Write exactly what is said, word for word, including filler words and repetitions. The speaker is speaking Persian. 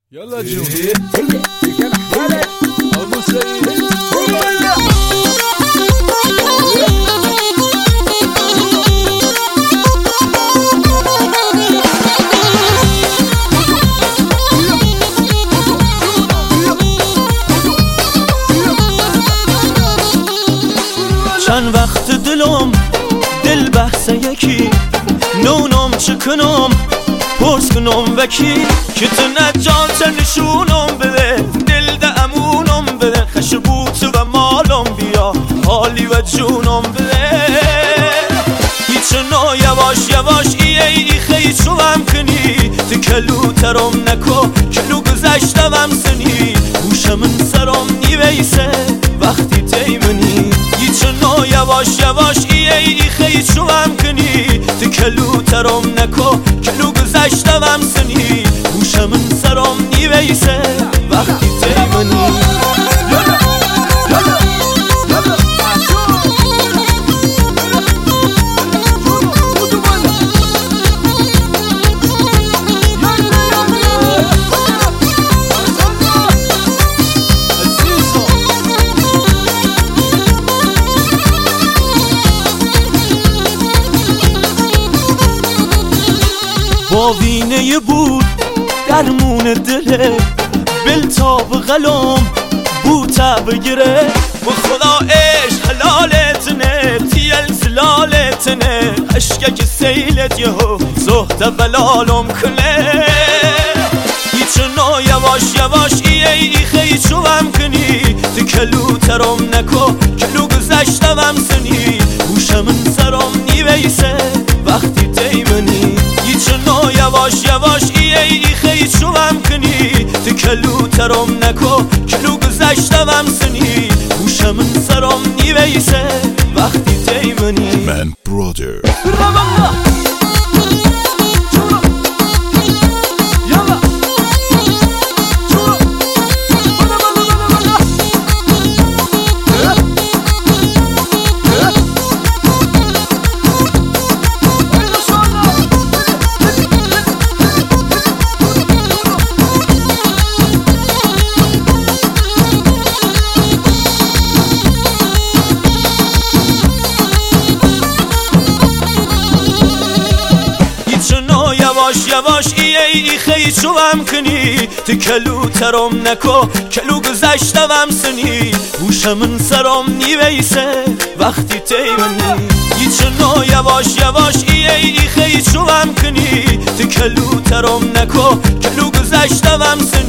يلا جون كان حالك ابو سيد چند وقت دلم دل بحث یکی نونم چکنم پرس کنم وکی که تو نجات نشونم بده دل ده امونم بده خشبوت و مالم بیا حالی و جونم بده هیچ نو یواش یواش ای ای خیلی چوام کنی تو کلو ترم نکو کلو گذشتم سنی گوشم سرم نیویسه وقتی تیمنی هیچ نو یواش یواش ای ای خیلی چوام کنی تو کلو ترم نکو کلو گذشتم سنی گوشم سرم نیویسه وقتی تیمنی با وینه بود درمون دله بلتاب غلام بوتا بگیره و خدا عشق حلالتنه تیل زلالتنه عشقه سیلت یهو زهده بلالم کنه هیچ نو یواش یواش ای ای خیلی چوام کنی تو کلو ترم نکو کلو گذشتم سنی گوشم سرم نیویسه وقتی تیمنی هیچ نو یواش یواش ای ای خیلی چوام کنی تو کلو ترم نکو کلو گذشتم سنی گوشم سرم نیویسه وقتی تیمنی من برادر یواش یواش ای ای خیلی چوام کنی تو کلو ترم نکو کلو گذشتم سنی گوشم سرم نیویسه وقتی تیمنی هیچ نو یواش یواش ای ای خیلی چوام کنی تو کلو ترم نکو کلو گذشتم سنی